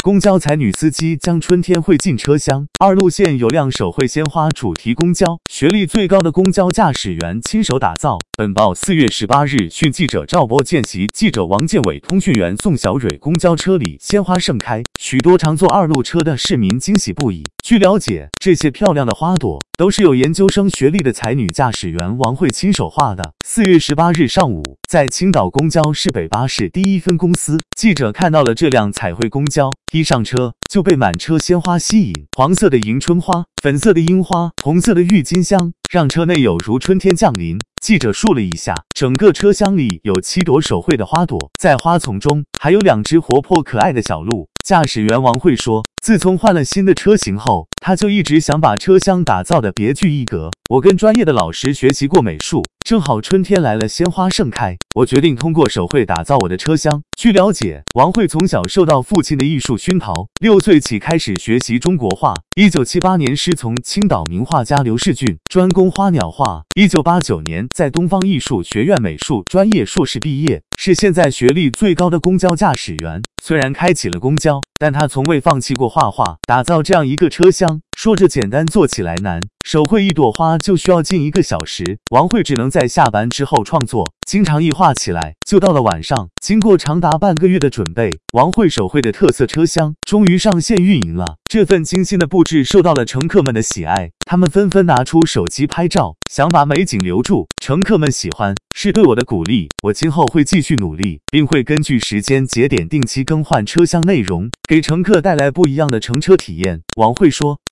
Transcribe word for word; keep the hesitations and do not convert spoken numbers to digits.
公交才女司机将春天会进车厢。二路线有辆手绘鲜花主题公交，学历最高的公交驾驶员亲手打造。本报四月十八日讯，记者赵波见习记者王建伟、通讯员宋小蕊，公交车里鲜花盛开，许多常坐二路车的市民惊喜不已。据了解，这些漂亮的花朵都是有研究生学历的才女驾驶员王慧亲手画的。四月十八日上午，在青岛公交市北巴士第一分公司，记者看到了这辆彩绘公交，一上车就被满车鲜花吸引，黄色的迎春花，粉色的樱花，红色的郁金香，让车内有如春天降临。记者数了一下，整个车厢里有七朵手绘的花朵，在花丛中还有两只活泼可爱的小鹿。驾驶员王慧说，自从换了新的车型后，他就一直想把车厢打造的别具一格。我跟专业的老师学习过美术，正好春天来了，鲜花盛开，我决定通过手绘打造我的车厢。据了解，王慧从小受到父亲的艺术熏陶，六岁起开始学习中国画。一九七八年师从青岛名画家刘世俊，专攻花鸟画。一九八九年在东方艺术学院美术专业硕士毕业，是现在学历最高的公交驾驶员。虽然开启了公交，但他从未放弃过画画。打造这样一个车厢，说着简单，做起来难。手绘一朵花就需要近一个小时，王慧只能在下班之后创作，经常一画起来就到了晚上。经过长达半个月的准备，王慧手绘的特色车厢终于上线运营了。这份精心的布置受到了乘客们的喜爱，他们纷纷拿出手机拍照，想把美景留住。乘客们喜欢是对我的鼓励，我今后会继续努力，并会根据时间节点定期更换车厢内容，给乘客带来不一样的乘车体验。王慧说。